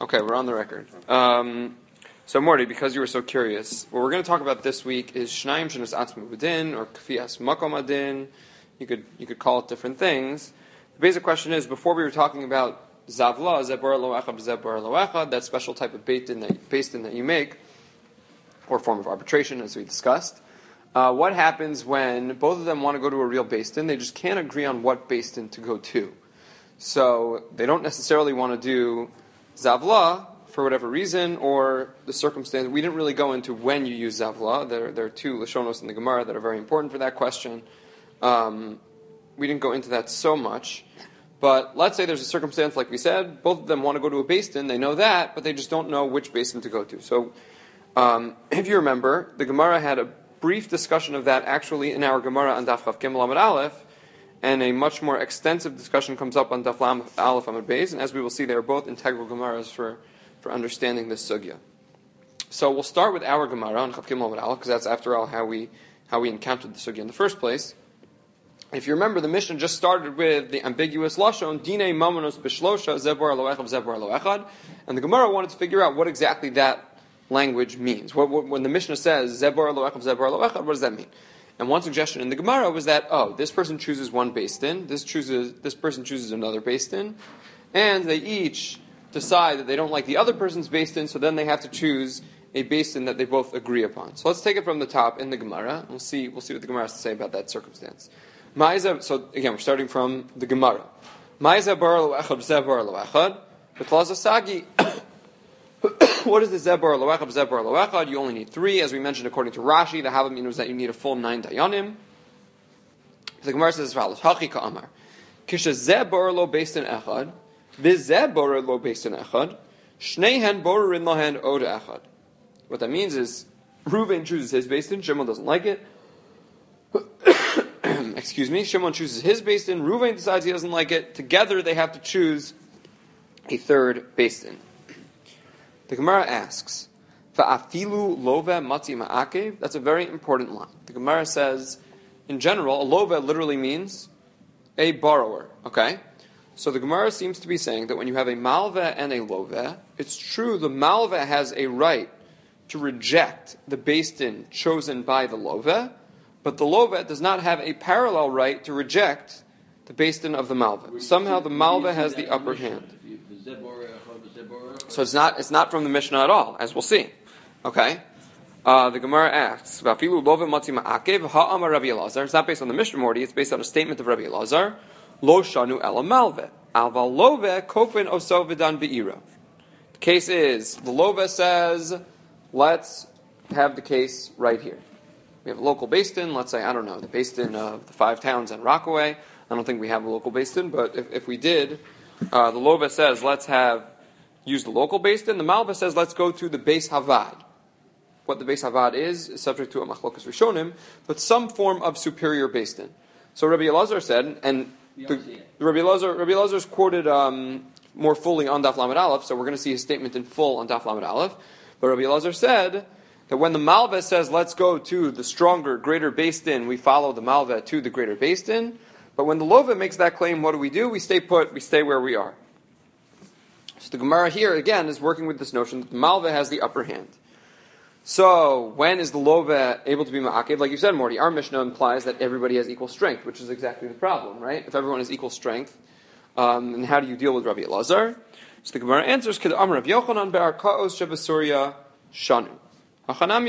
Okay, we're on the record. So Morty, because you were so curious, what we're going to talk about this week is Shnayim Shenas Atzmu B'Din or Kfias Makom Adin. You could call it different things. The basic question is, before we were talking about Zavla, Zebor Lo Echad, Zebor Lo Echad, that special type of beit din that you make, or form of arbitration, as we discussed. What happens when both of them want to go to a real beit din? They just can't agree on what beit din to go to. So they don't necessarily want to do Zavla for whatever reason, or the circumstance. We didn't really go into when you use Zavla. There are two Lashonos in the Gemara that are very important for that question. We didn't go into that so much. But let's say there's a circumstance, like we said, both of them want to go to a beit din, they know that, but they just don't know which beit din to go to. So, if you remember, the Gemara had a brief discussion of that actually in our Gemara on Daf Chav Gimel Amud Aleph, and a much more extensive discussion comes up on Daf Lam Aleph Amud Beis, and as we will see, they are both integral Gemaras for understanding this sugya. So we'll start with our Gemara on Chav Gimel Amud Aleph, because that's, after all, how we encountered the sugya in the first place. If you remember, the Mishnah just started with the ambiguous lashon dinei mamonos b'shlosha zebor lo echad zebor lo echad, and the Gemara wanted to figure out what exactly that language means. When the Mishnah says zebor lo echad zebor lo echad, what does that mean? And one suggestion in the Gemara was that this person chooses one beit din, this person chooses another beit din, and they each decide that they don't like the other person's beit din, so then they have to choose a beit din that they both agree upon. So let's take it from the top in the Gemara, and we'll see what the Gemara has to say about that circumstance. So again, we're starting from the Gemara. Ma'isa bar lo echad zebar lo echad. B'tlaza sagi. What is the zebar lo echad zebar lo echad? You only need 3, as we mentioned according to Rashi. The Havamina was that you need a full 9 dayanim. The Gemara says as follows: Hachi ka'amar. Kisha zebar lo beis din echad. V'zebar lo beis din echad. Shneihen borurin lohen od echad. What that means is Reuven chooses his beis din. Shimon doesn't like it. Shimon chooses his beit din, Reuven decides he doesn't like it. Together they have to choose a third beit din. The Gemara asks, Fa'afilu love matzi ma'akev? That's a very important line. The Gemara says, in general, a love literally means a borrower. Okay? So the Gemara seems to be saying that when you have a malveh and a love, it's true the malveh has a right to reject the beit din chosen by the love, but the Lovet does not have a parallel right to reject the beit din of the Malveh. Somehow the Malveh has the upper hand. So it's not from the Mishnah at all, as we'll see. Okay? The Gemara asks, it's not based on the Mishnah, Morty, it's based on a statement of Rabbi Elazar. Lo shanu ela Malveh. Alva Love kofin oso v'dan be'ira. The case is, the Lovet says, let's have the case right here. We have a local beit din, let's say, I don't know, the beit din of the 5 towns in Rockaway. I don't think we have a local beit din, but if we did, the Lova says, let's use the local beit din. The Malva says, let's go to the Beis Havad. What the Beis Havad is subject to a machlokas rishonim, but some form of superior beit din. So Rabbi Elazar said, and Rabbi Elazar is quoted more fully on Daf Lamed Aleph, so we're going to see his statement in full on Daf Lamed Aleph. But Rabbi Elazar said that when the Malveh says, let's go to the stronger, greater beit din, we follow the Malveh to the greater beit din. But when the Lova makes that claim, what do? We stay put, we stay where we are. So the Gemara here, again, is working with this notion that the Malveh has the upper hand. So, when is the Lova able to be Ma'akev? Like you said, Morty, our Mishnah implies that everybody has equal strength, which is exactly the problem, right? If everyone has equal strength, then how do you deal with Rabbi Elazar? So the Gemara answers, K'd Amar Rav Yochanan be'arkaos shebesurya shanu. That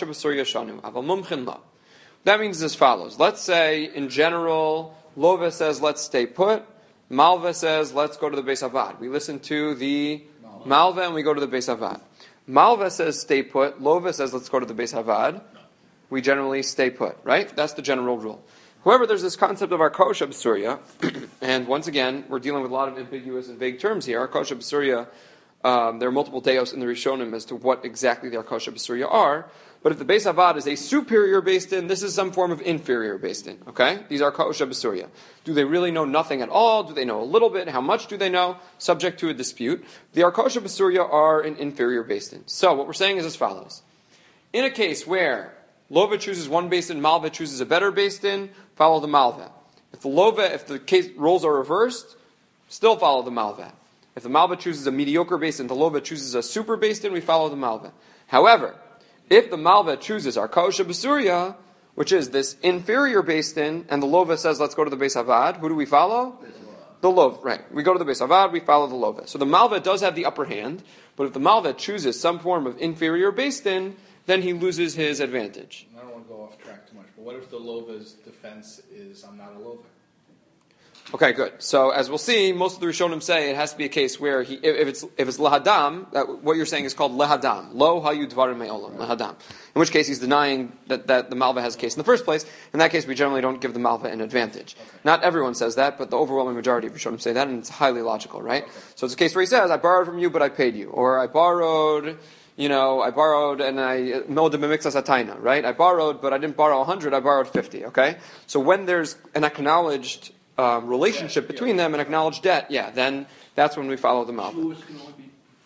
means as follows. Let's say, in general, Lova says, let's stay put. Malva says, let's go to the Beis Havad. We listen to the Malva and we go to the Beis Havad. Malva says, stay put. Lova says, let's go to the Beis Havad. We generally stay put, right? That's the general rule. However, there's this concept of Arkosha B'Surya, and once again, we're dealing with a lot of ambiguous and vague terms here. Arkosha B'Surya, there are multiple deos in the Rishonim as to what exactly the Arkosha B'Surya are. But if the Beis Havad is a superior beit din, this is some form of inferior beit din. Okay? These are Arkosha B'Surya. Do they really know nothing at all? Do they know a little bit? How much do they know? Subject to a dispute. The Arkosha B'Surya are an inferior beit din. So what we're saying is as follows. In a case where Lova chooses one beit din, Malva chooses a better beit din, follow the Malva. If the case roles are reversed, still follow the Malva. If the Malva chooses a mediocre beis din, the Lova chooses a super beis din, we follow the Malva. However, if the Malva chooses Arkaosha Basuria, which is this inferior beis din, and the Lova says, let's go to the Beis Havad, who do we follow? The Lova, right. We go to the Beis Havad, we follow the Lova. So the Malva does have the upper hand, but if the Malva chooses some form of inferior beis din, then he loses his advantage. I don't want to go off track too much, but what if the Lova's defense is, I'm not a Lova? Okay, good. So as we'll see, most of the Rishonim say it has to be a case where if it's lahadam, what you're saying is called lahadam. Lo hayu dvarim me'olam, lahadam. In which case he's denying that the Malva has a case in the first place. In that case, we generally don't give the Malva an advantage. Okay. Not everyone says that, but the overwhelming majority of Rishonim say that, and it's highly logical, right? Okay. So it's a case where he says, I borrowed from you, but I paid you. Or I borrowed and I milled a mimixas ataina, right? I borrowed, but I didn't borrow 100, I borrowed 50, okay? So when there's an acknowledged relationship between them and acknowledged debt, then that's when we follow the Malva. Shvuos can only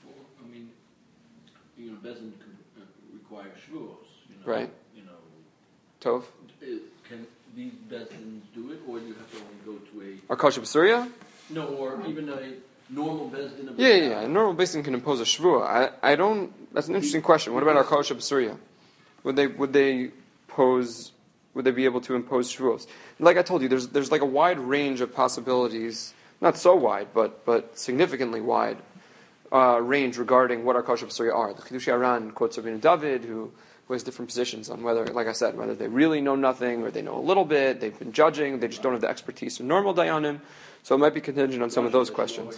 be, Bezin can require shvuos. Right. Tov. Can these Bezins do it, or do you have to only go to a Arkaosha Basuria? No, or even a normal Bezdin of a normal Beis Din can impose a shvua. I don't. That's an interesting question. What about Arkaosha Basuria? Would they be able to impose shvuos? Like I told you, there's like a wide range of possibilities. Not so wide, but significantly wide range regarding what Arkaosha Basuria are. The Chidushei Aran quotes Rabbeinu David, who has different positions on whether, like I said, whether they really know nothing or they know a little bit. They've been judging. They just don't have the expertise of normal dayanim. So it might be contingent on some of those questions.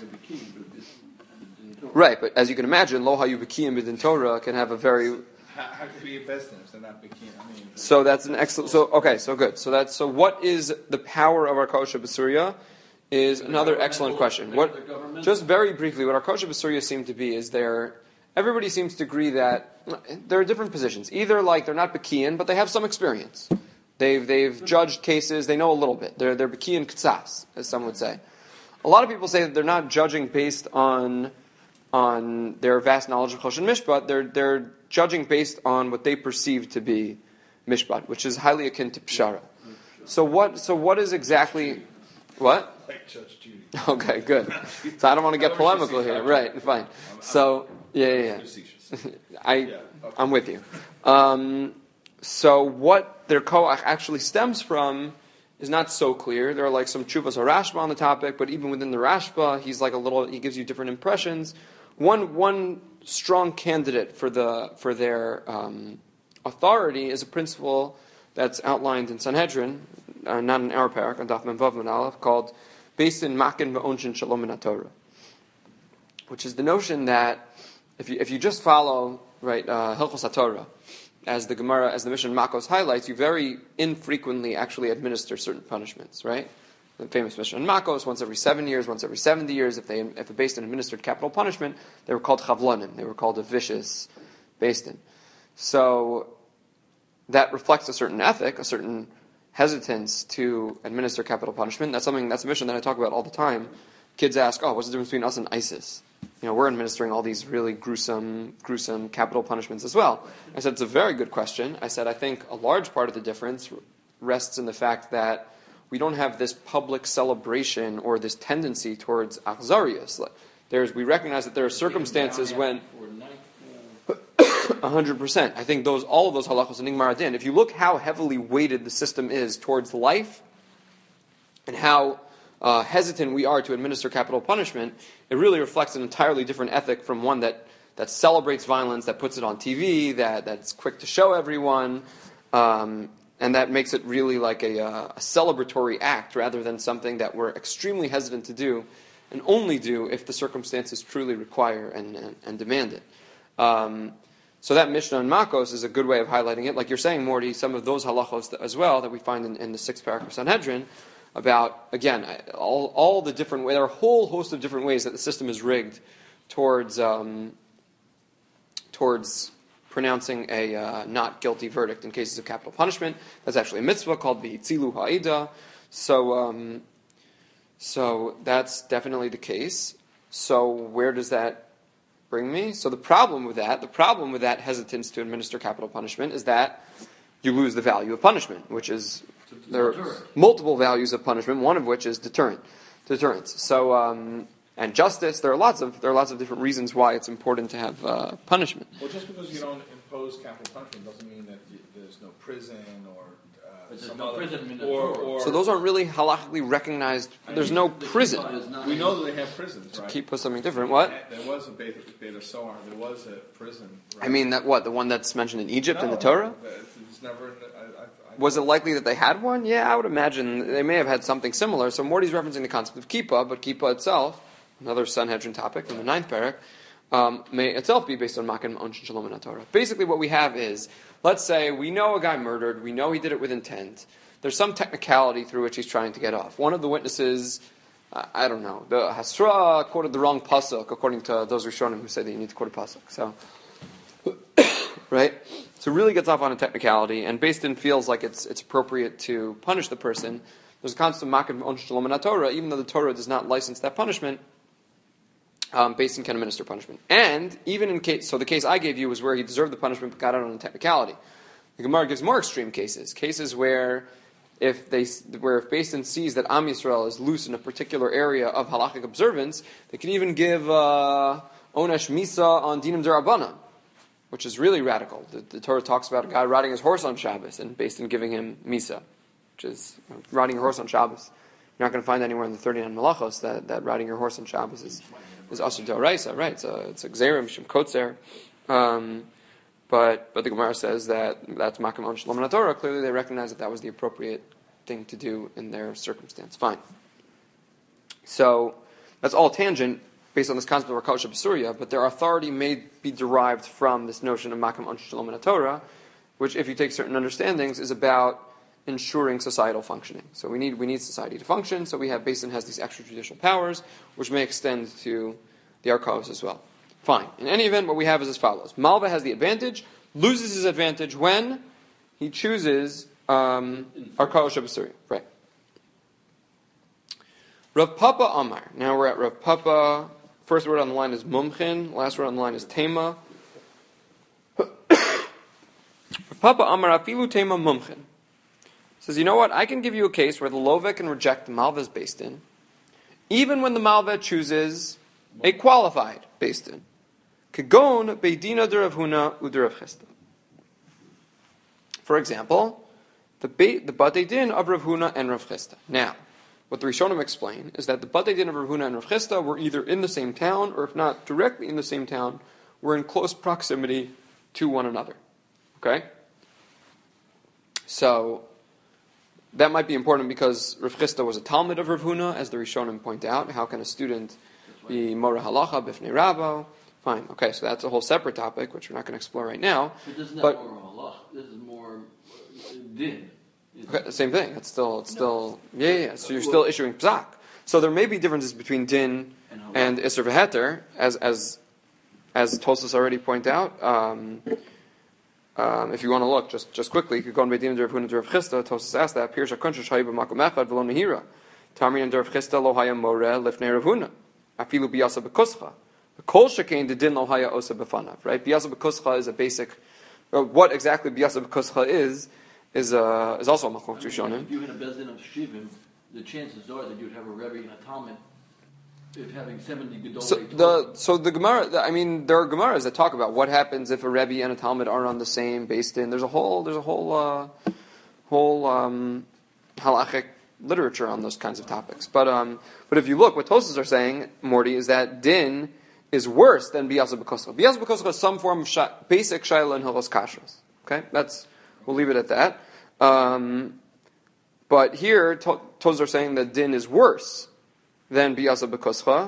Right, but as you can imagine, lo hayu b'kiyim b'din Torah can have a very... How could be a Bezdin if they're not b'kiyim? So that's an excellent... So good. So what is the power of Arkaosha Basuria is another excellent question. Just very briefly, what Arkaosha Basuria seem to be is everybody seems to agree that there are different positions. Either like they're not b'kiyim, but they have some experience. They've judged cases. They know a little bit. They're b'kiyin k'tzas, as some would say. A lot of people say that they're not judging based on their vast knowledge of Choshen Mishpat. They're judging based on what they perceive to be Mishpat, which is highly akin to Pshara. So what is exactly what? Like Judge Judy. Okay, good. So I don't want to get polemical here. Right, fine. So yeah. I'm with you. So what their koach actually stems from is not so clear. There are like some chuvas or Rashba on the topic, but even within the Rashba, he gives you different impressions. One strong candidate for their authority is a principle that's outlined in Sanhedrin, not in our parak, on Daf Mem Vav Mem Aleph, called Beis Din Makin V'Onshin Shalom Min HaTorah, which is the notion that if you just follow Hilchos HaTorah, as the Mishnah Makos highlights, you very infrequently actually administer certain punishments, right? The famous Mishnah Makos, once every 7 years, once every 70 years, if a beis din administered capital punishment, they were called chavlonim. They were called a vicious beis din. So that reflects a certain ethic, a certain hesitance to administer capital punishment. That's a mission that I talk about all the time. Kids ask, what's the difference between us and ISIS? We're administering all these really gruesome capital punishments as well. I said, it's a very good question. I said, I think a large part of the difference rests in the fact that we don't have this public celebration or this tendency towards achzarius. We recognize that there are circumstances when... 100%. I think all of those halachos in Nigmar Adin, if you look how heavily weighted the system is towards life and how hesitant we are to administer capital punishment, it really reflects an entirely different ethic from one that celebrates violence, that puts it on TV, that's quick to show everyone, and that makes it really like a celebratory act rather than something that we're extremely hesitant to do and only do if the circumstances truly require and demand it. So that Mishnah in Makos is a good way of highlighting it. Like you're saying, Morty, some of those halachos as well that we find in the 6th paragraph of Sanhedrin, about, again, all the different ways, there are a whole host of different ways that the system is rigged towards pronouncing a not guilty verdict in cases of capital punishment. That's actually a mitzvah called the Tzilu Ha'ida. So that's definitely the case. So where does that bring me? So the problem with that hesitance to administer capital punishment is that you lose the value of punishment, which is... There are multiple values of punishment, one of which is deterrence. So and justice. There are lots of different reasons why it's important to have punishment. Well, just because you don't impose capital punishment doesn't mean that there's no prison or some other. So those aren't really halachically recognized. There's no prison. We know that they have prisons, right? Keep with something different. What? There was a Beit Sohar. There was a prison. Right? I mean, the one that's mentioned in Egypt in the Torah? It's never. Was it likely that they had one? Yeah, I would imagine they may have had something similar. So Morty's referencing the concept of kippah, but kippah itself, another Sanhedrin topic in the 9th parak, may itself be based on makan onshin shalom in Torah. Basically, what we have is, let's say we know a guy murdered, we know he did it with intent. There's some technicality through which he's trying to get off. One of the witnesses, I don't know, the Hasra quoted the wrong pasuk, according to those Rishonim who say that you need to quote a pasuk. So, right? So it really gets off on a technicality, and Beis Din feels like it's appropriate to punish the person. There's a concept of makan onshin shalom in Torah, even though the Torah does not license that punishment. Beis Din can administer punishment, and even in case, so the case I gave you was where he deserved the punishment but got out on a technicality. The Gemara gives more extreme cases where if Beis Din sees that Am Yisrael is loose in a particular area of halachic observance, they can even give onesh misa on dinim derabanan, which is really radical. The Torah talks about a guy riding his horse on Shabbos and Beis Din giving him misa, which is riding your horse on Shabbos. You're not going to find anywhere in the 39 Malachos that riding your horse on Shabbos is asur d'oraisa, right? It's a gzerim shem kotzer. But the Gemara says that's makom onshin shalom in Torah. Clearly, they recognize that was the appropriate thing to do in their circumstance. Fine. So that's all tangent based on this concept of Rakal Shabasuria, but their authority may be derived from this notion of makom onshin shalom in Torah, which, if you take certain understandings, is about ensuring societal functioning. So we need society to function. So we have Beis Din has these extrajudicial powers, which may extend to the Arkavos as well. Fine. In any event, what we have is as follows. Malva has the advantage, loses his advantage when he chooses Arkavos Shabasuria. Right. Rav Papa Amar. Now we're at Rav Papa. First word on the line is Mumchin. Last word on the line is Tema. Rav Papa Amar Afilu Tema Mumchin. Says, you know what? I can give you a case where the Lova can reject the Malva's Beis Din, even when the Malva chooses a qualified Beis Din. Kagon Beidina de Rav Huna u'de Rav Chisda. For example, the Batei Din of Rav Huna and Rav Chisda. Now, what the Rishonim explain is that the Batei Din of Rav Huna and Rav Chisda were either in the same town, or if not directly in the same town, were in close proximity to one another. Okay? So that might be important because Rav Chisda was a Talmud of Rav Huna, as the Rishonim point out. How can a student be Mora Halacha Bifnei Rabbo? Fine. Okay, so that's a whole separate topic, which we're not going to explore right now. But this is not more Halacha. This is more Din. Okay, same thing. It's still. Yeah. So you're still issuing psak. So there may be differences between Din and Isser V'Heter, as Tosfos already point out. If you want to look, just quickly, you could go on Beidin Rav Huna Rav Chisda. Tosfos asked that. Pirsha Kunshas Hayu b'Makom Echad v'lo Nehira. Tamrin Rav Chisda lo haya Moreh lifnei Rav Huna. Afilu biyasa b'kuscha. Kol shekein the din lo haya osa b'fanav. Right? Biyasa b'kuscha is a basic. What exactly biyasa b'kuscha is also a machlok Rishonim. If you had a Beis Din of Shivim, the chances are that you'd have a Rebbe and a Talmud. If having 70 Gedolei. So the Gemara, I mean, there are Gemaras that talk about what happens if a Rebbe and a Talmud are on the same Beis Din. There's a whole halachic literature on those kinds of topics. But if you look, what Tosfos are saying, Morty, is that Din is worse than Biyasa B'Koscha. Biyasa B'Koscha is some form of basic Shaila and Hilchos Kashrus. Okay, we'll leave it at that. But here, Tosfos are saying that Din is worse than Biyasa B'Koscha.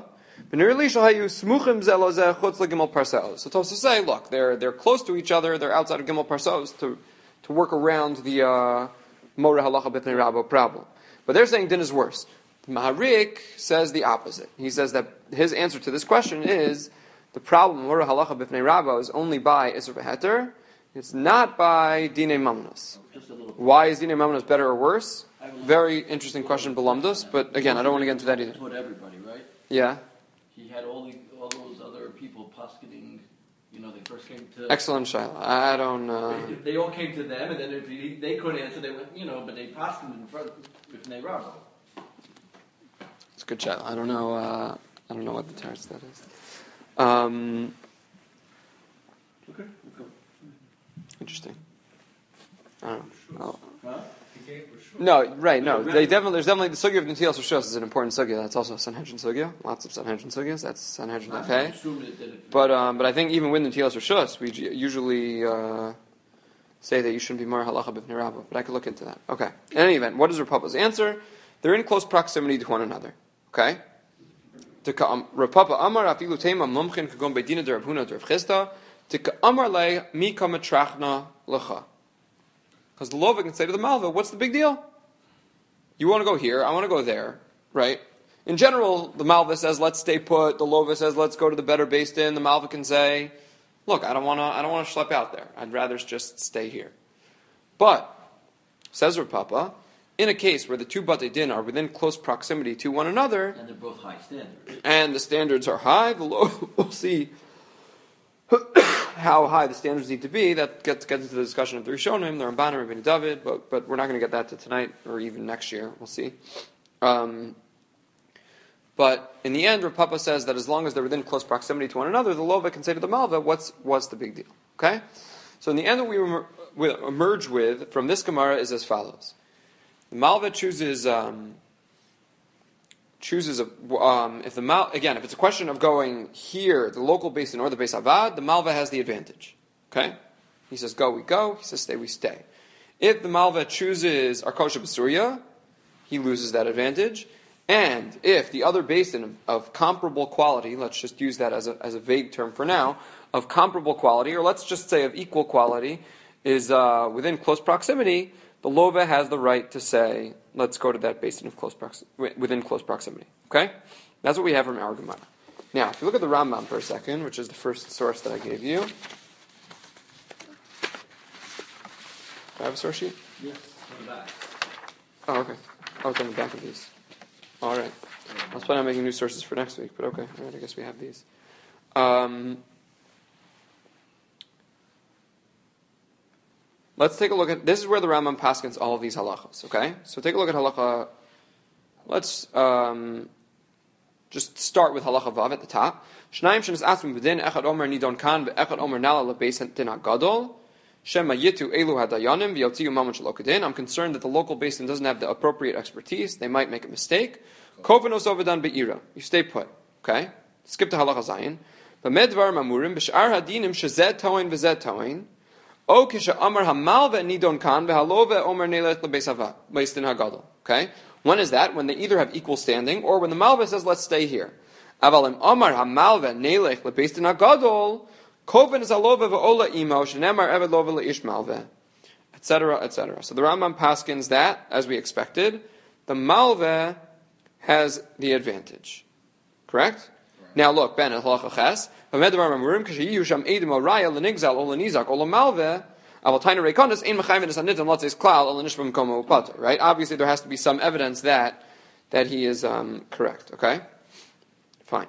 So Tosfos say, look, they're close to each other, they're outside of Gimel Parsos to work around the Moreh Halacha B'Fnei Rabbo problem. But they're saying Din is worse. Maharik says the opposite. He says that his answer to this question is the problem Moreh Halacha B'Fnei Rabbo is only by Isser V'Heter. It's not by Dinei Mamnos. Why is Dinei Mamnos better or worse? Very interesting question, Belamdos. But again, I don't want to get into that either. Taught everybody, right? Yeah. He had all those other people posketing. They first came to. Excellent, Shaila. I don't. They all came to them, and then if they couldn't answer, they went. But they posketed in front of B'fnei Rabbo. It's a good, Shaila. I don't know. I don't know what the teretz that is. Okay, let's go. Interesting. I don't know. Huh? No, right, no. There's definitely the sugya of Netilas Rishos is an important sugya. That's also a Sanhedrin sugya. Lots of Sanhedrin sugyas. That's Sanhedrin okay. But I think even with Netilas Rishos, we usually say that you shouldn't be more halacha b'fnei Rabbah. But I could look into that. Okay. In any event, what is Rav Papa's answer? They're in close proximity to one another. Okay? Rav Papa Amar afilu tema mumchin kagon beidina de Rav Huna de Rav Chisda tika Amar le mi kamatrachna lecha. Because the Lova can say to the Malva, what's the big deal? You want to go here, I want to go there, right? In general, the Malva says, let's stay put. The Lova says, let's go to the better Beis Din. The Malva can say, look, I don't want to schlep out there. I'd rather just stay here. But, says Rav Papa, in a case where the two Batei Din are within close proximity to one another, and they're both high standards, and the standards are high, the Lova will see how high the standards need to be. That gets into the discussion of the Rishonim, the Ramban, Rabbeinu David, but we're not going to get that to tonight or even next year. We'll see. But in the end, Rav Papa says that as long as they're within close proximity to one another, the Lova can say to the Malva, what's the big deal? Okay? So in the end, what we emerge with from this Gemara is as follows. The Malva chooses if it's a question of going here, the local Beis Din or the Beis Avad, the Malva has the advantage. Okay? He says go, we go. He says stay, we stay. If the Malva chooses Arkosha B'Surya, he loses that advantage. And if the other Beis Din of comparable quality, let's just use that as a vague term for now, of comparable quality, or let's just say of equal quality, is within close proximity, the Lova has the right to say, let's go to that Beis Din of within close proximity. Okay? That's what we have from our Gemara. Now, if you look at the Rambam for a second, which is the first source that I gave you. Do I have a source sheet? yes, on the back. Oh, okay. Oh, it's on the back of these. All right. I was planning on making new sources for next week, but okay. All right, I guess we have these. Let's take a look at, this is where the Rambam paskins all of these halachas, okay? So take a look at halacha, let's just start with halacha vav at the top. Shnayim shenas atzmi b'din, echad omer nidon kan, ve'echad omer nala lebeis din hagadol, shema yitu elu hadayanim, v'yotziyu mamon shalokadin. I'm concerned that the local Beis Din doesn't have the appropriate expertise. They might make a mistake. Kovenos ovedan be'ira. You stay put, okay? Skip to halacha zayin. B'medvar mamurim, b'sh'ar hadinim shezed toin v'zed toin, O kisha amar hamalva nidon kan v'halova omer nelet lebeis din hagadol. Okay, when is that? When they either have equal standing or when the malva says, "Let's stay here." Avalim amar hamalva nelet lebeis din hagadol koven is halova v'ola imo shenemar eved lova leish malva, etc., etc. So the Rambam paskins that, as we expected, the malva has the advantage. Correct? Right. Now look, Ben halacha ches. Right? Obviously, there has to be some evidence that he is correct. Okay, fine.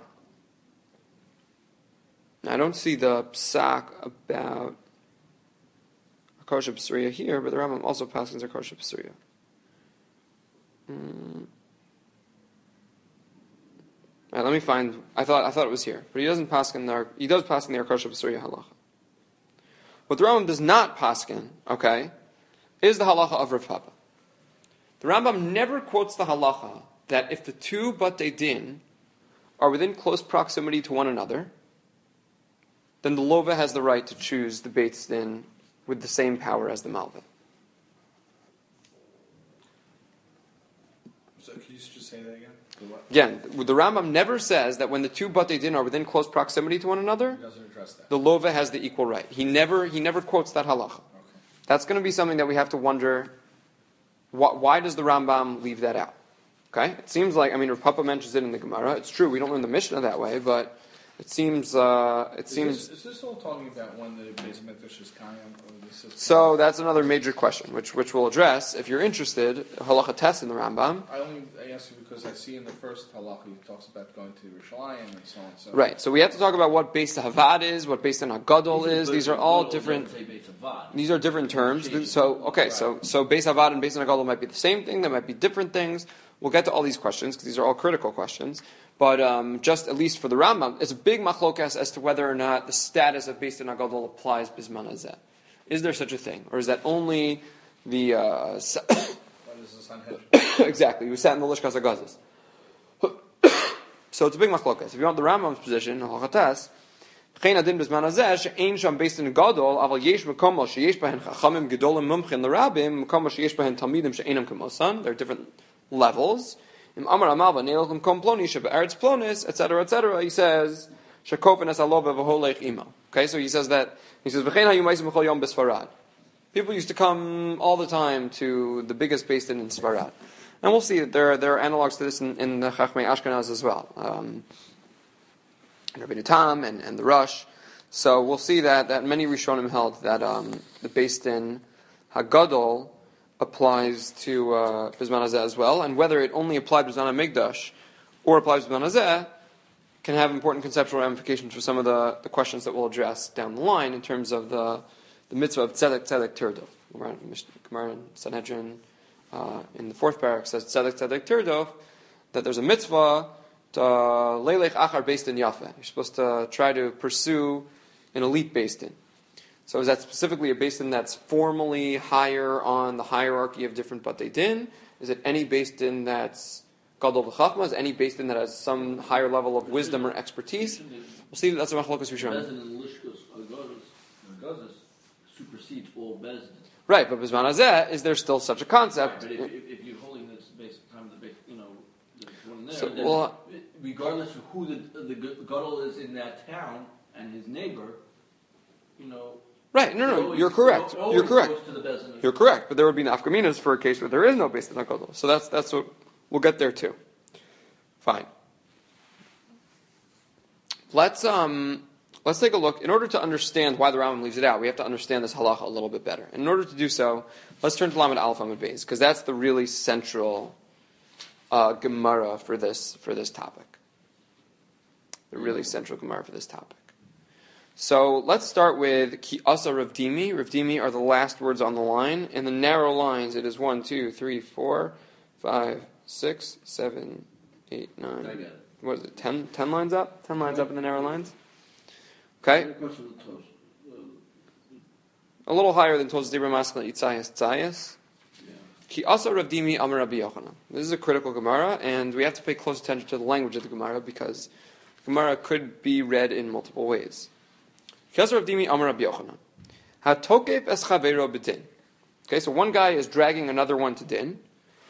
Now, I don't see the psak about Arkosha B'Surya here, but the Rambam also passes Arkosha B'Surya. Right, let me find. I thought it was here, but he doesn't paskin. He does paskin the Arkosha B'Surya halacha. What the Rambam does not paskin, okay, is the halacha of Rav Papa. The Rambam never quotes the halacha that if the two Batei Din are within close proximity to one another, then the Lova has the right to choose the Beis Din with the same power as the Malva. So can you just say that again? Again, the Rambam never says that when the two Batei Din are within close proximity to one another, he doesn't address that. The Lova has the equal right. He never quotes that halacha. Okay. That's going to be something that we have to wonder. Why does the Rambam leave that out? Okay, it seems like Rav Papa mentions it in the Gemara. It's true we don't learn the Mishnah that way, but it seems. Is this all talking about when the Beis Mikdash is Kayim? So that's another major question, which we'll address if you're interested. Halacha test in the Rambam. I ask you because I see in the first halacha he talks about going to Yerushalayim and so on. So. Right. So we have to talk about what Beis Havad is, what Beis Din Hagadol is. These are all different. These are different terms. So Beis Havad and Beis Din Hagadol might be the same thing. They might be different things. We'll get to all these questions because these are all critical questions. But just at least for the Rambam, it's a big machlokas as to whether or not the status of Beis Din HaGadol applies bisman hazeh. Is there such a thing, or is that only the What is the Sanhedrin? exactly who sat in the Lishkas HaGazos? So it's a big machlokas. If you want the Rambam's position, halachatas, v'chein adin bisman hazeh she'ein sham Beis Din Gadol aval yesh mekomos sheyesh bahen chachamim gedolim mumchin l'rabim mekomos sheyesh bahen talmidim she'enam kemosan. There are different levels. Amar Amalva Neilchim Kom Ploni Shebe'eretz Plonis, etc., etc. He says Shekofen Es Alova V'Holech Imo. Okay, so he says V'chein Hayumayim B'Chol Yom B'Sfarad. People used to come all the time to the biggest Beis Din in Sfarad, and we'll see that there are analogs to this in the Chachmei Ashkenaz as well, and Rabbeinu Tam and the Rush. So we'll see that many Rishonim held that the Beis Din Hagadol applies to Bisman Hazeh as well, and whether it only applied Bisman HaMikdash or applies Bisman Hazeh can have important conceptual ramifications for some of the questions that we'll address down the line in terms of the mitzvah of Tzedek Tirdof. Gemara in Sanhedrin in the fourth parak says Tzedek Tirdof, that there's a mitzvah to Leilech Achar Beis Din Yafeh. You're supposed to try to pursue an elite Beis Din. So is that specifically a Beis Din that's formally higher on the hierarchy of different Batei Din? Is it any Beis Din that's Gadol v'Chachma? Is any Beis Din that has some higher level of wisdom or expertise? We'll see that's a machlokas Rishonim. Beis Din and Lishkas HaGazos supersedes all Beis Din. Right, but Bisman Hazeh, is there still such a concept? Right, but if you're holding this based on the one there, So, then regardless of who the Gadol is in that town and his neighbor, Right, no, you're correct. You're correct. You're correct, but there would be nafkaminas for a case where there is no Beis Din HaGadol. So that's what we'll get there too. Fine. Let's take a look. In order to understand why the Rambam leaves it out, we have to understand this halacha a little bit better. And in order to do so, let's turn to Lamed Aleph Amud Beis, because that's the really central Gemara for this topic. The really central Gemara for this topic. So let's start with Ki Asa Rav Dimi. Rav Dimi are the last words on the line. In the narrow lines, it is 1, 2, 3, 4, 5, 6, 7, 8, 9. What is it? 10 lines up? 10 lines up in the narrow lines? Okay. A little higher than Tos Dibra Maskal Itzayas Tzayas. Ki Asa Rav Dimi Amar Rabbi Yochanan. This is a critical Gemara, and we have to pay close attention to the language of the Gemara because Gemara could be read in multiple ways. Okay, so one guy is dragging another one to din.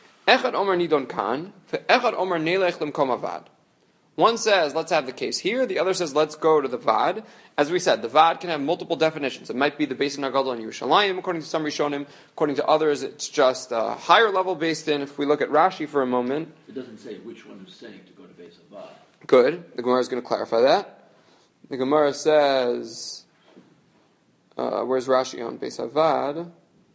One says, let's have the case here. The other says, let's go to the Vad. As we said, the Vad can have multiple definitions. It might be the Beis Din HaGadol in Yerushalayim, according to some Rishonim. According to others, it's just a higher level Beis Din. If we look at Rashi for a moment. It doesn't say which one is saying to go to Beis Vad. Good. The Gemara is going to clarify that. The Gemara says, where's Rashi on Beis Havad?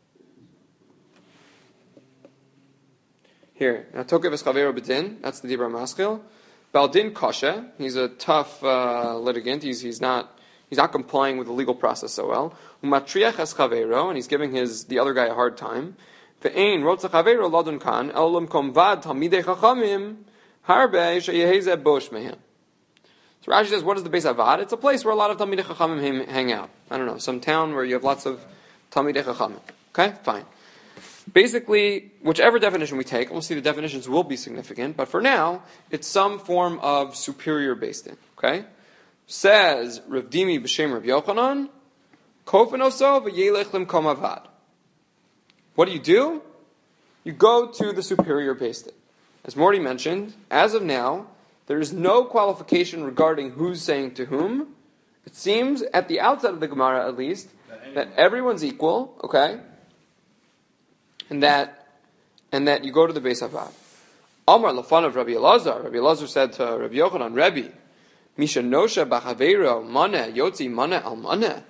Here. Now, Tokev es Chavero B'din, that's the Dibra Maskil. Baldin Koshe, he's a tough litigant. He's not complying with the legal process so well. Umatriach es Chavero, and he's giving the other guy a hard time. Ve'ein rotza Chavero ladun kan elam kom vad talmidei chachamim harbe sheyehezeh bosh mehem. So Rashi says, what is the Beis Havad? It's a place where a lot of Talmidei Chachamim hang out. I don't know, some town where you have lots of Talmidei Chachamim. Okay, fine. Basically, whichever definition we take, and we'll see the definitions will be significant, but for now, it's some form of superior Beis Din. Okay? Says Rav Dimi b'shem Rav Yochanan, Kofen oso v'yelech limkom avad. What do? You go to the superior Beis Din. As Morty mentioned, as of now, there is no qualification regarding who's saying to whom. It seems, at the outset of the Gemara at least, that everyone's equal, okay? And that you go to the Beis Havad. Amar lafan of Rabbi Elazar. Rabbi Elazar said to Rabbi Yochanan, Rebbe, Misha nosha b'chaveiro maneh yotzi maneh al maneh.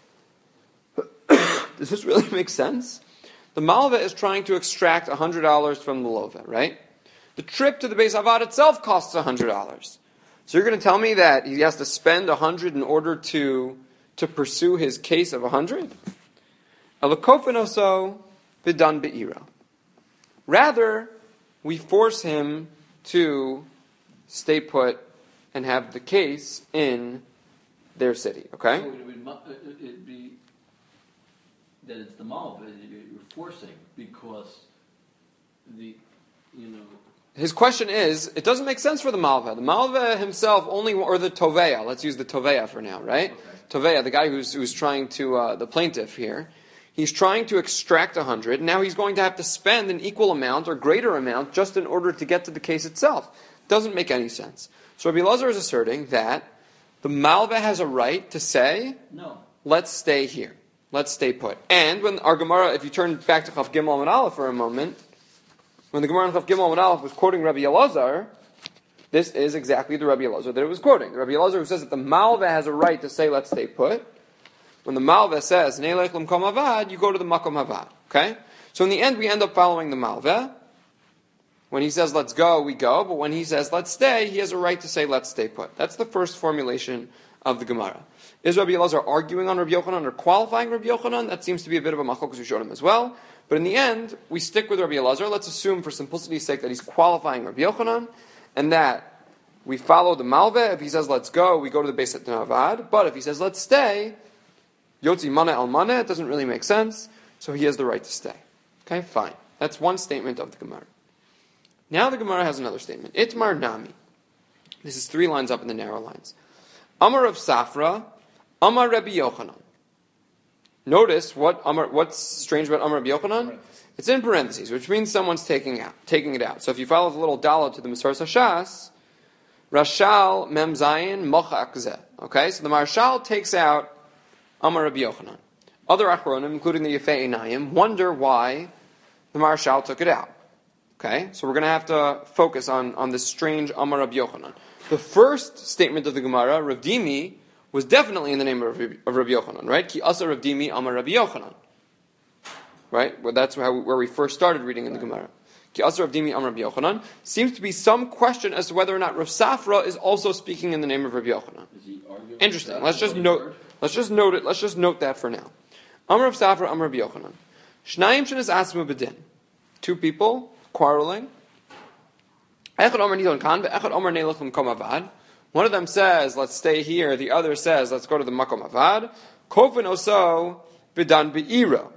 Does this really make sense? The Malva is trying to extract $100 from the Lova, right? The trip to the Beis Havad itself costs $100. So you're going to tell me that he has to spend $100 in order to pursue his case of $100? Rather, we force him to stay put and have the case in their city. Okay? So it'd be that it's the malva you're forcing because his question is, it doesn't make sense for the malva. The malva himself only, or the toveya. Let's use the toveya for now, right? Okay. Toveya, the guy who's trying to, the plaintiff here, he's trying to extract 100. Now he's going to have to spend an equal amount or greater amount just in order to get to the case itself. Doesn't make any sense. So Rabbi Elazar is asserting that the malva has a right to say, no, let's stay here. Let's stay put. And when our Gemara, if you turn back to Chaf Gimel and Aleph for a moment, when the Gemara in Chaf Gimel and Aleph was quoting Rabbi Elazar, this is exactly the Rabbi Elazar that it was quoting. The Rabbi Elazar who says that the malva has a right to say, let's stay put. When the malva says, Neilech l'mkom havad, you go to the makom havad. Okay? So in the end, we end up following the malva. When he says, let's go, we go. But when he says, let's stay, he has a right to say, let's stay put. That's the first formulation of the Gemara. Is Rabbi Elazar arguing on Rabbi Yochanan or qualifying Rabbi Yochanan? That seems to be a bit of a machlokas rishonim as well. But in the end, we stick with Rabbi Elazar. Let's assume, for simplicity's sake, that he's qualifying Rabbi Yochanan, and that we follow the malva. If he says, let's go, we go to the Beis Havad. But if he says, let's stay, Yotzi mana el mana, it doesn't really make sense, so he has the right to stay. Okay, fine. That's one statement of the Gemara. Now the Gemara has another statement. Itmar nami. This is 3 lines up in the narrow lines. Amar of Safra, Amar Rabbi Yochanan. Notice what's strange about Amar Rabbi Yochanan? It's in parentheses, which means someone's taking it out. So if you follow the little dalad to the Masaras Hashas, Rashal Mem Zayin Mochak Zeh. Okay, so the Marshal takes out Amar Rabbi Yochanan. Other Achronim, including the Yefei Einayim, wonder why the Marshal took it out. Okay, so we're going to have to focus on this strange Amar Rabbi Yochanan. The first statement of the Gemara, Rav Dimi, was definitely in the name of Rabbi Yochanan, right? Ki asa Rav Dimi Amar Rabbi Yochanan. Right? Well, that's where we first started reading in the Gemara. Ki asa Rav Dimi Amar Rabbi Yochanan. Seems to be some question as to whether or not Rav Safra is also speaking in the name of Rabbi Yochanan. is he arguing? Interesting. Let's just note it. Let's just note that for now. Amar Rav Safra Amar Rabbi Yochanan. Shnayim shenes asmu bedin. 2 people quarreling. One of them says, let's stay here. The other says, let's go to the makom avad. Kofin oso bidan be'ira.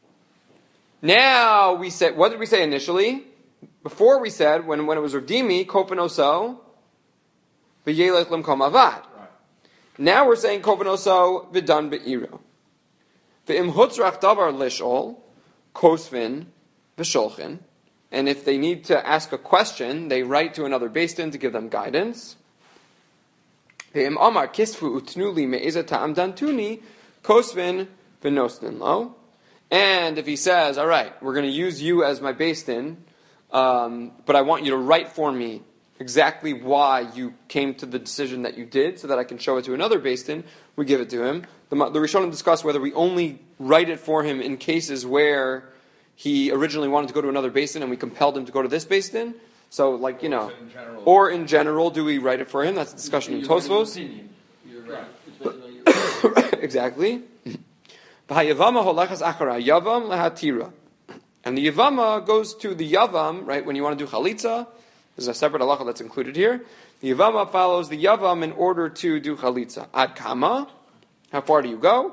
Now we said, what did we say initially? Before we said, when it was Rav Dimi, kofin oso v'yelech l'mkom avad. Now we're saying kofin oso bidan be'ira. V'im hutzrach davar lishol kosvin v'sholchin. And if they need to ask a question, they write to another Beis Din to give them guidance. And if he says, all right, we're going to use you as my Beis Din, but I want you to write for me exactly why you came to the decision that you did, so that I can show it to another Beis Din, we give it to him. The Rishonim discuss whether we only write it for him in cases where he originally wanted to go to another Beis Din and we compelled him to go to this Beis Din. So, like, or in general, do we write it for him? That's a discussion in Tosfos. You're right. Exactly. And the Yavama goes to the Yavam, right, when you want to do Chalitza. There's a separate halacha that's included here. The Yavama follows the Yavam in order to do Chalitza. Ad Kama, how far do you go?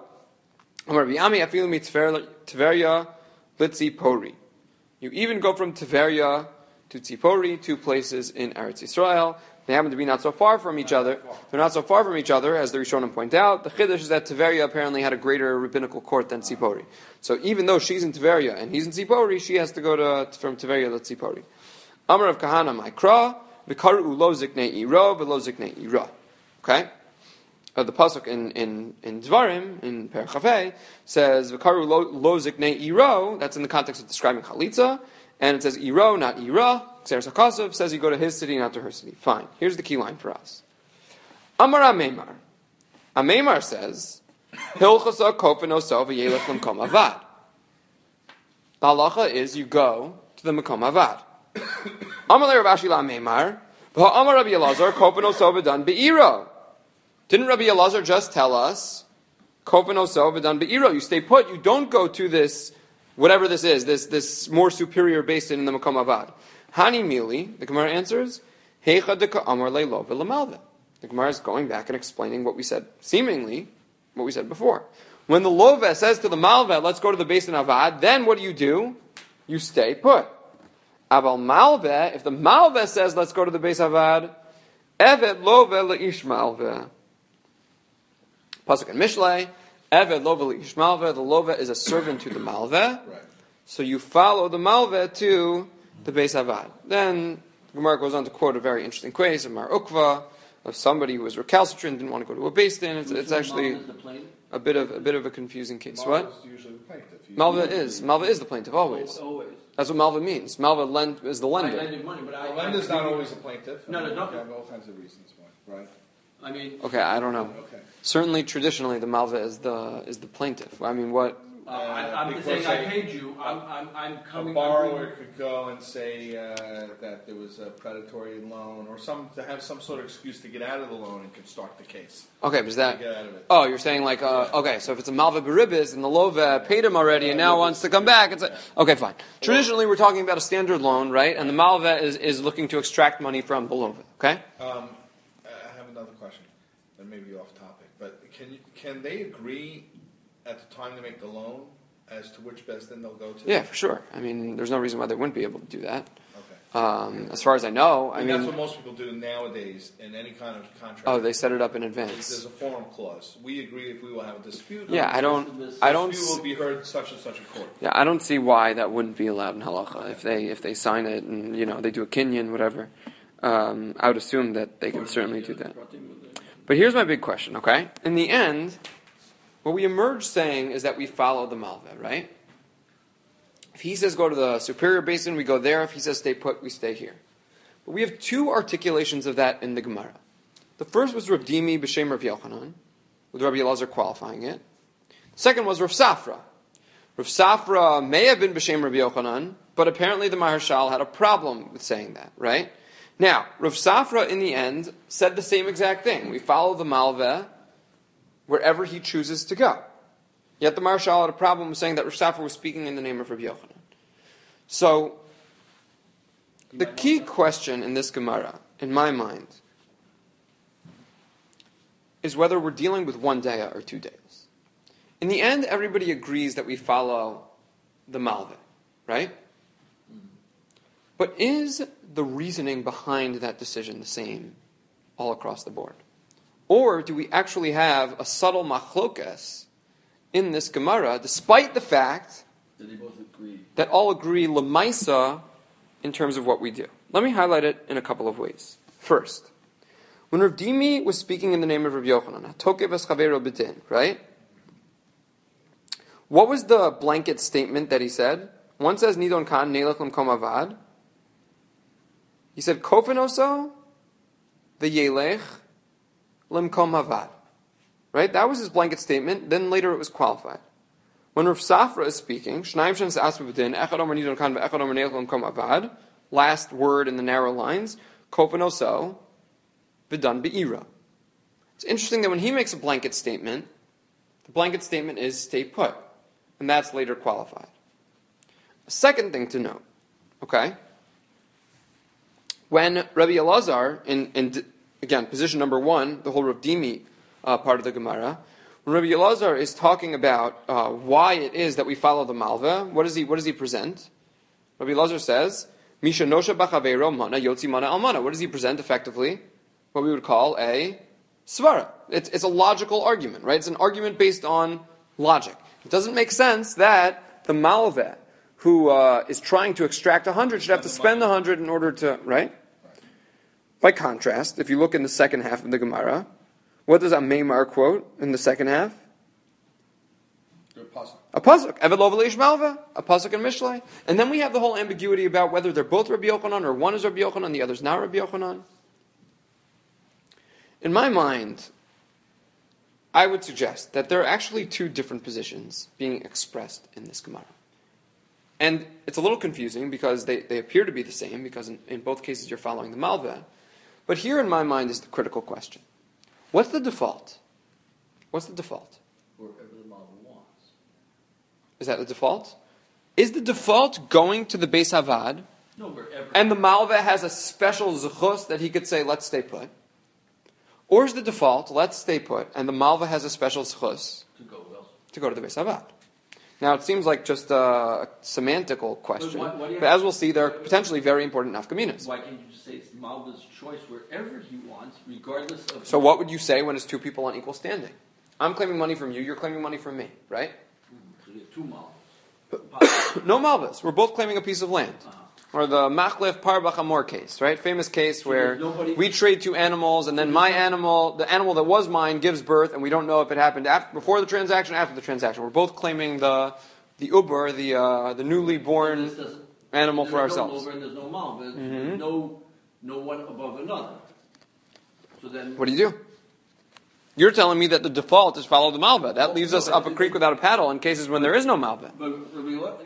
Litzi Pori. You even go from Tveria to Tzipori, 2 places in Eretz Yisrael. They happen to be not so far from each other. They're not so far from each other, as the Rishonim point out. The Chiddush is that Tveria apparently had a greater rabbinical court than Tzipori. So even though she's in Tveria and he's in Tzipori, she has to go from Tveria to Tzipori. Amar of Kahana Maikra, V'karu lo ziknei iro, v'lo ziknei ira. Okay? The pasuk in Dvarim, in Perchafei, says V'karu lo ziknei iro. That's in the context of describing Chalitza. And it says iro, not ira. Xeris HaKasav says you go to his city, not to her city. Fine. Here's the key line for us. Amar Ameimar. Ameimar says, Hilchasa kofen oso v'yelech l'mkom avad. The halacha is you go to the Makom Avad. Amar Rav Ashi Ameimar. Amar Rabbi Elazar kofen oso v'dan be'iro. Didn't Rabbi Elazar just tell us, kofen oso v'dan be'iro? You stay put. You don't go to this, whatever this is, this more superior Beis Din in the Makom Avad. Hani Mili, the Gemara answers, Heicha deka amar le'love l'malve. The Gemara is going back and explaining what we said, seemingly what we said before. When the love says to the malve, let's go to the Beis Din Avad, then what do? You stay put. Aval malve, if the malve says, let's go to the Beis Avad, evet love le'ish malve. Pasuk in Mishlei, evet love le'ish malve, the love is a servant to the malve, Right. so you follow the malve to the Beis Avad. Then Gemara goes on to quote a very interesting case of Mar Ukva, of somebody who was recalcitrant, didn't want to go to a Beis Din. It's actually a bit of a confusing case. Malva What? is usually the plaintiff. Malva is the plaintiff always. Always. That's what Malva means. Malva is the I lender. lended money, but The lender's not always a plaintiff. No, You no. have all kinds of reasons why, right? I mean, Okay, I don't know. Okay. Certainly, traditionally, the Malva is the plaintiff. I mean, what? I'm just saying because I paid you. I'm A coming. borrower could go and say that there was a predatory loan, or to have some sort of excuse to get out of the loan and could start the case. Okay, but is that? Get out of it. Oh, you're saying like, okay, so if it's a Malva Beribis and the Lova paid him already and now wants to come back, it's okay, fine. Traditionally, we're talking about a standard loan, right? And the Malva is looking to extract money from the Lova. Okay. I have another question that may be off topic, but can they agree at the time they make the loan as to which Beis Din they'll go to? Yeah, for sure. I mean, there's no reason why they wouldn't be able to do that. Okay. As far as I know, I And that's mean, what most people do nowadays in any kind of contract. oh, they set it up in There's advance. a forum clause. We agree if we will have a dispute. Yeah, I don't Dispute will be heard such and such a court. Yeah, I don't see why that wouldn't be allowed in halacha if they sign it and they do a kinyan, whatever. I would assume that they can certainly do that. But here's my big question. Okay, in the end, what we emerge saying is that we follow the Malva, right? If he says go to the superior basin, we go there. If he says stay put, we stay here. But we have two articulations of that in the Gemara. The first was Rav Dimi b'shem Rav Yochanan, with Rabbi Elazar qualifying it. The second was Rav Safra. Rav Safra may have been b'shem Rav Yochanan, but apparently the Maharshal had a problem with saying that, right? Now, Rav Safra in the end said the same exact thing. We follow the Malveh wherever he chooses to go. Yet the Maharshal had a problem with saying that Rav Safra was speaking in the name of Rabbi Yochanan. So, the key question in this Gemara, in my mind, is whether we're dealing with one day or 2 days. In the end, everybody agrees that we follow the Malveh, right? But is the reasoning behind that decision the same all across the board? Or do we actually have a subtle machlokas in this Gemara, despite the fact Did they both agree? that all agree lemaisa in terms of what we do? Let me highlight it in a couple of ways. First, when Rav Dimi was speaking in the name of Rav Yochanan, Hatokev es chavero b'din, right? What was the blanket statement that he said? One says, Nidon kan neilach lemkom avad. He said, Kofenoso v'yelech lemkom avad. Right? That was his blanket statement. Then later it was qualified. When Rav Safra is speaking, Shnaim shenas asmu b'din, echad omer nidon kan v'echad omer neilach lemkom avad. Last word in the narrow lines, Kofenoso v'dan be'ira. It's interesting that when he makes a blanket statement, the blanket statement is stay put. And that's later qualified. A second thing to note, okay? When Rabbi Elazar, in again, position number one, the whole Rav Dimi part of the Gemara, when Rabbi Elazar is talking about why it is that we follow the Malva, what does he present? Rabbi Elazar says, Misha nosha b'chaveiro mana yotzi mana almana. What does he present effectively? What we would call a svara. It's a logical argument, right? It's an argument based on logic. It doesn't make sense that the Malva who is trying to extract 100 should have to spend 100 in order to, right? By contrast, if you look in the second half of the Gemara, what does Ameimar quote in the second half? A pasuk. Eved lo v'leish malva. A pasuk in Mishlei. And then we have the whole ambiguity about whether they're both Rabbi Yochanan or one is Rabbi Yochanan, the other's not Rabbi Yochanan. In my mind, I would suggest that there are actually two different positions being expressed in this Gemara. And it's a little confusing because they appear to be the same, because in both cases you're following the Malva. But here in my mind is the critical question. What's the default? What's the default? Wherever the Malva wants. Is that the default? Is the default going to the Beis Havad No, wherever. and the malva has a special zechus that he could say, let's stay put? Or is the default, let's stay put, and the malva has a special zechus to go to the Beis Havad? Now, it seems like just a semantical question, but as we'll see, there are potentially very important nafkaminas. Why can't you just say it's Malva's choice wherever he wants, regardless of... So what would you say when it's two people on equal standing? I'm claiming money from you, you're claiming money from me, right? So you have two Malvas. No malvas. We're both claiming a piece of land. Or the Machlef Parbach Amor case, right? Famous case where we trade two animals, and then the animal that was mine, gives birth, and we don't know if it happened before the transaction or after the transaction. We're both claiming the uber, the newly born animal for ourselves. There's no Malva. There's no one above another. So then... What do you do? You're telling me that the default is follow the Malva. That leaves us up a creek without a paddle in cases when there is no Malva. But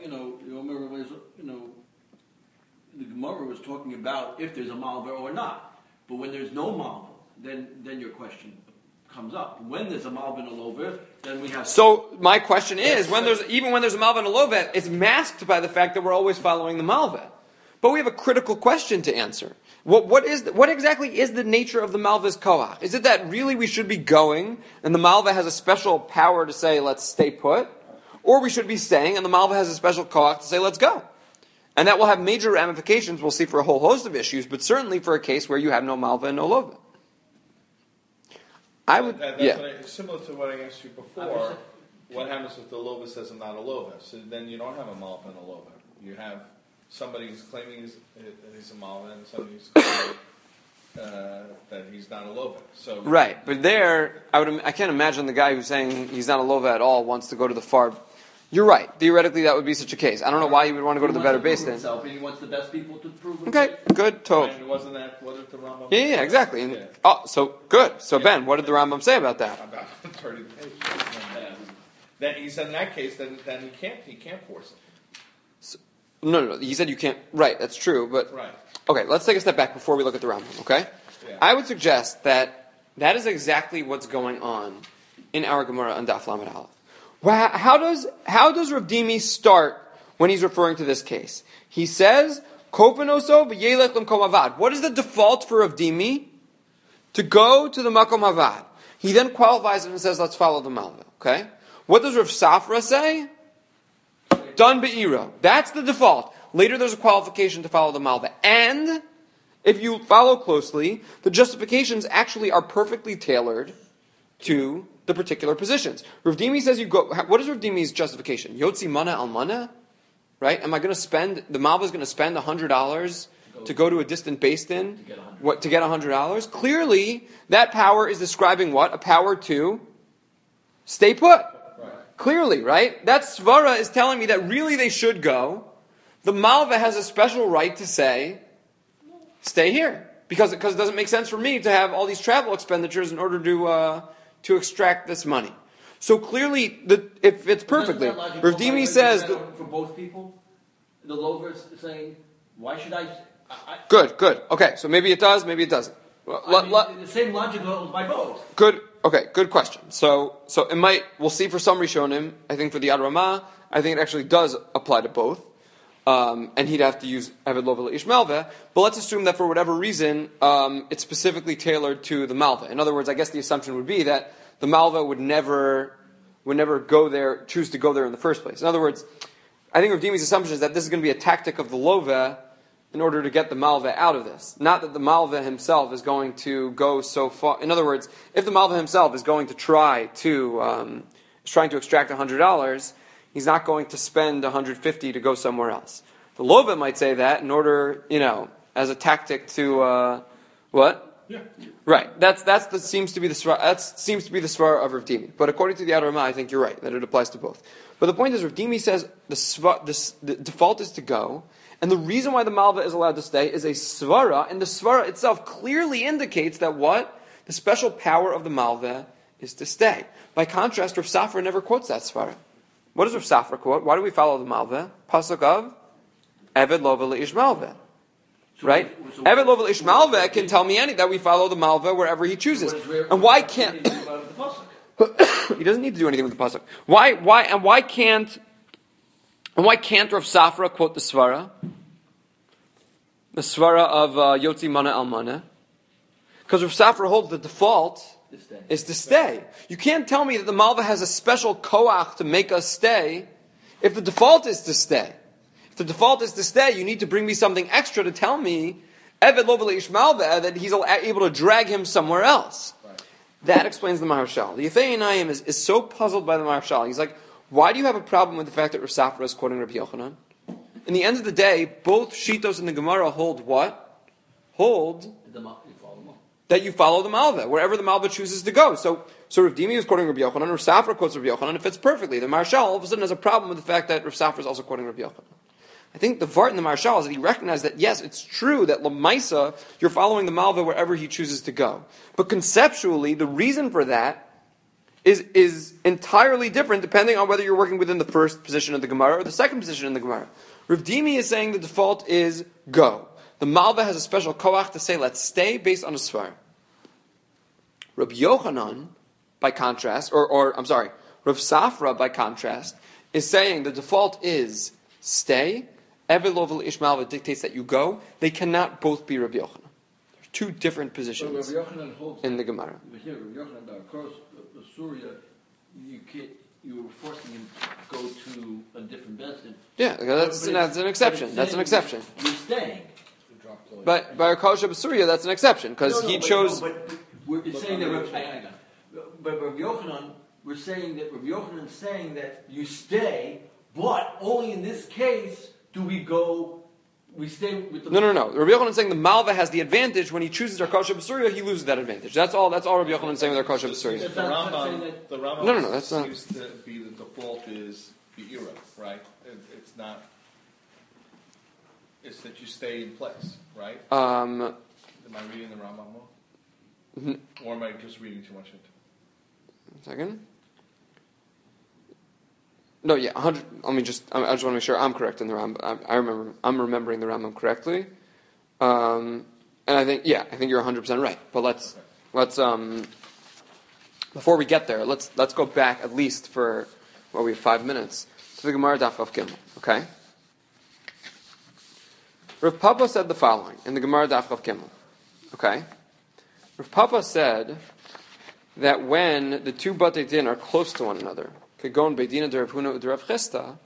the Gemara was talking about if there's a Malva or not. But when there's no Malva, then your question comes up. When there's a Malva and a Lover, then we have... So my question is, when there's a Malva and a Lovet, it's masked by the fact that we're always following the Malva. But we have a critical question to answer. What exactly is the nature of the Malva's koach? Is it that really we should be going, and the Malva has a special power to say, let's stay put? Or we should be staying, and the Malva has a special koach to say, let's go? And that will have major ramifications, we'll see, for a whole host of issues, but certainly for a case where you have no Malva and no Lovet. Similar to what I asked you before, what happens if the Lovet says I'm not a Lovet? So then you don't have a Malva and a Lovet. You have somebody who's claiming he's a Malva and somebody who's claiming that he's not a Lovet. So right, but there, I can't imagine the guy who's saying he's not a Lovet at all wants to go to the far... You're right. Theoretically, that would be such a case. I don't know why you would want to go to the better base then. He wants the best people to prove himself. Okay, good. Tov. Wasn't that what the Rambam? Yeah, exactly. And, so good. So Ben, what did the Rambam say about that? About 30 pages. Then he said in that case, then he can't force it. So, no. He said you can't. Right, that's true. But right. Okay, let's take a step back before we look at the Rambam. Okay. Yeah. I would suggest that is exactly what's going on in our Gemara on Daf Lamed Aleph. Well, how does Rav Dimi start when he's referring to this case? He says, "Kopanoso v'yelech l'mkom havad." What is the default for Rav Dimi? To go to the makom havad. He then qualifies it and says, "Let's follow the malva." Okay. What does Rav Safra say? Done be'ira. That's the default. Later, there's a qualification to follow the malva, and if you follow closely, the justifications actually are perfectly tailored to the particular positions. Rav Dimi says you go... What is Rav Dimi's justification? Yotzi mana al mana? Right? Am I going to spend... The Malva is going to spend $100 to go to a distant Beis Din? To get $100? Clearly, that power is describing what? A power to stay put. Right. Clearly, right? That Svara is telling me that really they should go. The Malva has a special right to say, stay here. Because it doesn't make sense for me to have all these travel expenditures in order to extract this money. So clearly, if it's perfectly, Rav Dimi says for both people, the Lover is saying, "Why should I?" Good. Okay, so maybe it does, maybe it doesn't. The same logic goes by both. Good. Okay, good question. So it might. We'll see for some Rishonim. I think for the Ad Ramah, I think it actually does apply to both. And he'd have to use Eved Lova Le'ish Malva. But let's assume that for whatever reason, it's specifically tailored to the Malva. In other words, I guess the assumption would be that the Malva would never choose to go there in the first place. In other words, I think Rav Dimi's assumption is that this is going to be a tactic of the Lova in order to get the Malva out of this. Not that the Malva himself is going to go so far. In other words, if the Malva himself is going to trying to extract $100, he's not going to spend $150 to go somewhere else. The Lova might say that in order, as a tactic to what? Yeah. Right. That seems to be the svara of Rav Dimi. But according to the Ad Ramah, I think you're right that it applies to both. But the point is, Rav Dimi says the default is to go, and the reason why the Malva is allowed to stay is a svara, and the svara itself clearly indicates that what? The special power of the Malva is to stay. By contrast, Rav Safra never quotes that svara. What does Rav Safra quote? Why do we follow the Malva? Pasuk of Eved Lova Le'ish Malva. Right? Eved Lova Le'ish Malva can tell me that we follow the Malva wherever he chooses. And why can't... He doesn't need to do anything with the pasuk. Why can't Rav Safra quote the svara? the svara of Yotzi Mana Al Mana? Because Rav Safra holds the default is to stay. You can't tell me that the Malva has a special koach to make us stay if the default is to stay. If the default is to stay, you need to bring me something extra to tell me Eved Lo V'Leish Malva that he's able to drag him somewhere else. Right. That explains the Maharshal. The Yefei Einayim is so puzzled by the Maharshal. He's like, why do you have a problem with the fact that Rav Safra is quoting Rabbi Yochanan? In the end of the day, both Shitos and the Gemara hold what? Hold that you follow the Malva, wherever the Malva chooses to go. So Rav Dimi is quoting Rabbi Yochanan, Rav Safra quotes Rabbi Yochanan, it fits perfectly. The Maharshal all of a sudden has a problem with the fact that Rav Safra is also quoting Rabbi Yochanan. I think the Vart in the Maharshal is that he recognized that, yes, it's true that Lamaisa, you're following the Malva wherever he chooses to go. But conceptually, the reason for that is entirely different depending on whether you're working within the first position of the Gemara or the second position in the Gemara. Rav Dimi is saying the default is go. The Malva has a special koach to say, let's stay based on a svar. Rabbi Yochanan, by contrast, Rav Safra, by contrast, is saying the default is stay. Eved Lo V'Leish Malva dictates that you go. They cannot both be Rabbi Yochanan. There's two different positions in the Gemara. But here, Rabbi Yochanan, of course, Surya, you were forcing him to go to a different Bezdin. Yeah, that's an exception. That's an exception. You're staying. But by Arkosh Surya, that's an exception because he chose. But we're saying that. But Rabbi Yochanan, we're saying that Rabbi Yochanan is saying that you stay, but only in this case do we go. We stay with the. No. Rabbi Yochanan is saying the Malva has the advantage when he chooses Arkosh Surya, he loses that advantage. That's all Rabbi Yochanan is saying with Arkosh Surya. The Rambam No, that's not. Seems to be the default is Be'ira, right? It's not. It's that you stay in place, right? Am I reading the Rambam wrong? Or am I just reading too much into it? 1 second. No, yeah, 100. I just want to make sure I'm correct in the Rambam. I'm remembering the Rambam correctly. And I think you're 100% right. But let's before we get there, let's go back at least for we have 5 minutes to the Gemara Daf Vav Gimel. Okay. Rav Papa said the following in the Gemara Daf Vav Gimel. Okay. Rav Papa said that when the two Batei Din are close to one another, Kagon Beidina de Rav Huna de Rav Chista,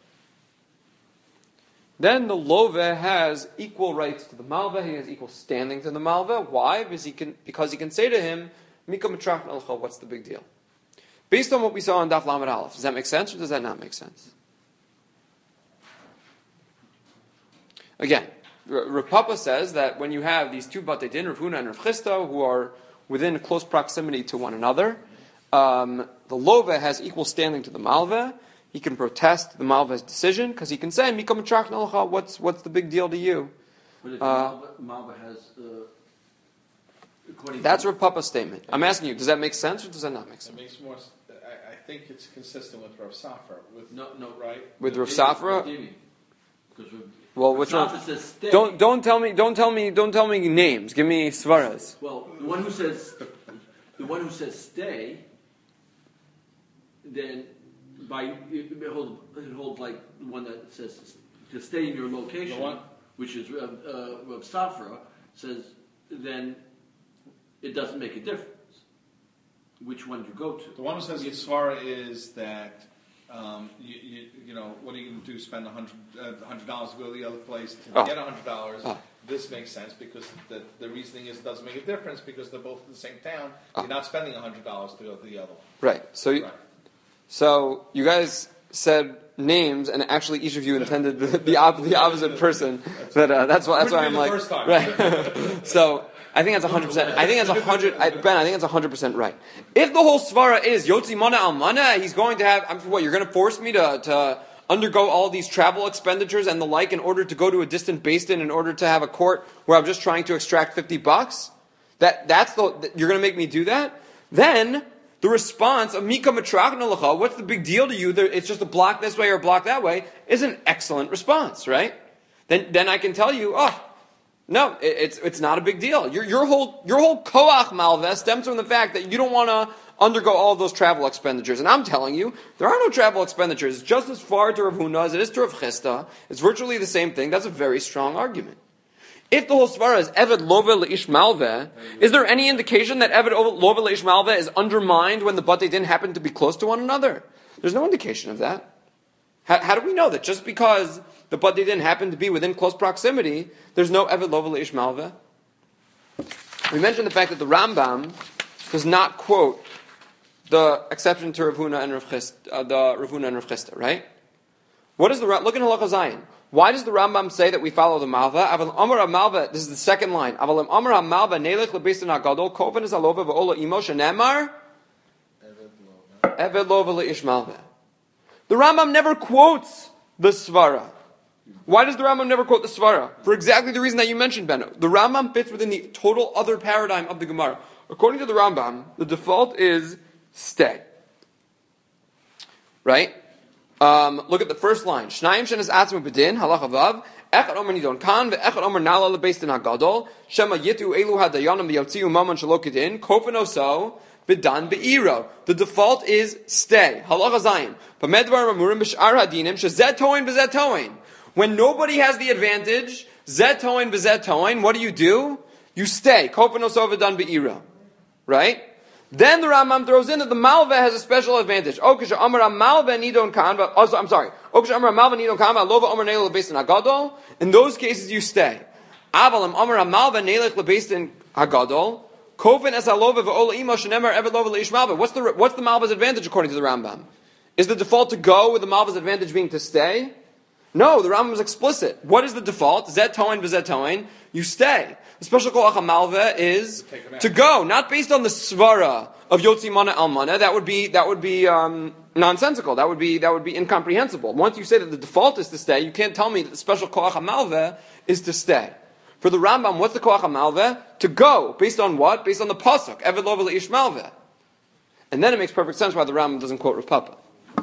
then the Love has equal rights to the Malva, he has equal standing to the Malva. Why? Because he can say to him, Mika Mitrach Elcha, what's the big deal? Based on what we saw in Daf Lamed Aleph, does that make sense or does that not make sense? Again, Rav Papa says that when you have these two Batei Din, Rav Huna and Rav Chista, who are within close proximity to one another, the Love has equal standing to the Malva. He can protest the Malva's decision because he can say, "Mika Mitrach Nalcha, what's the big deal to you?" But if Malva has, that's Rav Papa's statement. I'm asking you, does that make sense or does that not make sense? It makes more. I think it's consistent with Rav Safra. Right? With Rav Safra. Well, which one? Don't tell me names. Give me svaras. Well, the one who says stay, then it holds like the one that says to stay in your location, which is Rav Safra says, then it doesn't make a difference which one you go to. The one who says Yitzvara is that. You know, what are you going to do? Spend $100 to go to the other place to get $100? This makes sense because the reasoning is it doesn't make a difference because they're both in the same town. You're not spending $100 to go to the other one. Right. So you guys said names, and actually each of you intended the opposite person. That's why I'm like, first time. Right. So. I think that's 100%. I think that's 100. Ben, I think that's 100% right. If the whole svara is Yotzi Mana Al Mana, he's going to have. You're going to force me to undergo all these travel expenditures and the like in order to go to a distant Beis Din in order to have a court where I'm just trying to extract $50? You're going to make me do that? Then the response of Mika Mitrach Nalacha, what's the big deal to you? It's just a block this way or a block that way, is an excellent response, right? Then I can tell you, no, it's not a big deal. Your whole koach malva stems from the fact that you don't want to undergo all of those travel expenditures. And I'm telling you, there are no travel expenditures. It's just as far to Rav Huna as it is to Rav Chista. It's virtually the same thing. That's a very strong argument. If the whole svara is Eved Love Leish Malveh, is there any indication that Eved Love Leish Malveh is undermined when the Batei Din happen to be close to one another? There's no indication of that. How do we know that? Just because the Batei Din happen to be within close proximity, there's no Eved Love Leish Malveh? We mentioned the fact that the Rambam does not quote the exception to Rav Huna and Rav Chisda, right? What is the look in Halacha Zayin? Why does the Rambam say that we follow the Malva? Aval Amar Malva. This is the second line. Aval Amar Malva Nelech leBeis Din Hagadol Koven is Alova ve'Ola Imo shenemar Eved Lova leish Malva. The Rambam never quotes the Svara. Why does the Rambam never quote the Svara? For exactly the reason that you mentioned, Benno. The Rambam fits within the total other paradigm of the Gemara. According to the Rambam, the default is stay. Right? Look at the first line. Shnayim shenas atzmu b'din, halacha vav, echad omer nidon kan, ve'echad omer nala lebeis din hagadol, shema yitu elu hadayanim v'yotziu maman shelo kedin, kofen oso, b'dan be'iro. The default is stay. Halacha zayin. Pamedvar mamurim b'sh'ar hadinim, shezet toin v'zet toin. When nobody has the advantage, zet toin v'zet toin, what do? You stay. Kofen oso v'dan be'iro. Right? Then the Rambam throws in that the Malveh has a special advantage. Okasha Amar Malveh Nidon Kan, I'm sorry. Okasha Amar Malveh Nidon Kan, Lova Amar Neil Lebeis Din Hagadol. In those cases, you stay. Avalim Amar Malveh Neilech Lebeis Din Hagadol. Koven Es Alova Ve'Ola Imo Shenemar Eved Lova Leish Malveh. What's the Malveh's advantage according to the Rambam? Is the default to go with the Malveh's advantage being to stay? No, the Rambam is explicit. What is the default? Zet Toin v'Zet Toin. You stay. The special koach malveh is to go, not based on the svara of Yotzi Mana Almana. That would be nonsensical. That would be incomprehensible. Once you say that the default is to stay, you can't tell me that the special koach malveh is to stay. For the Rambam, what's the koach malveh? To go, based on what? Based on the pasuk Eved Lova Leish Malveh. And then it makes perfect sense why the Rambam doesn't quote Rav Papa.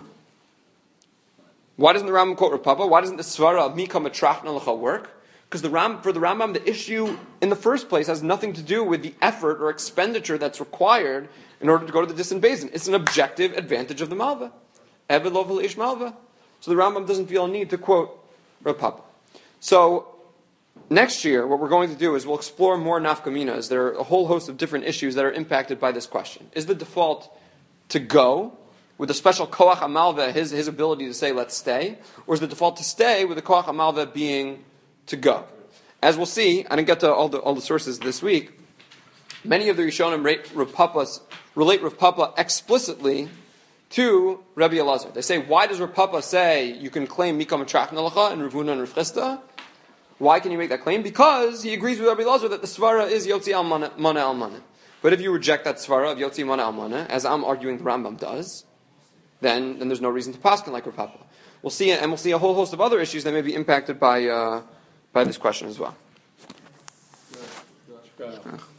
Why doesn't the Rambam quote Rav Papa? Why doesn't the svara of Mika Metrachna Lecha work? Because for the Rambam, the issue in the first place has nothing to do with the effort or expenditure that's required in order to go to the distant basin. It's an objective advantage of the Malva. Eved Lova Leish Malva. So the Rambam doesn't feel a need to quote Rav Papa. So next year, what we're going to do is we'll explore more nafkaminas. There are a whole host of different issues that are impacted by this question. Is the default to go with the special koach malva, his ability to say let's stay, or is the default to stay with the koach malva being to go? As we'll see, I didn't get to all the sources this week. Many of the Rishonim relate Rav Papa explicitly to Rabbi Elazar. They say, why does Rav Papa say you can claim Mikam Trach Nalacha and Rav Huna and Rav Chisda? Why can you make that claim? Because he agrees with Rabbi Elazar that the svara is Yotzi Mana Almana. But if you reject that svara of Yotzi Mana Almana, as I'm arguing the Rambam does, then there's no reason to paskin like Rav Papa. We'll see a whole host of other issues that may be impacted by this question as well.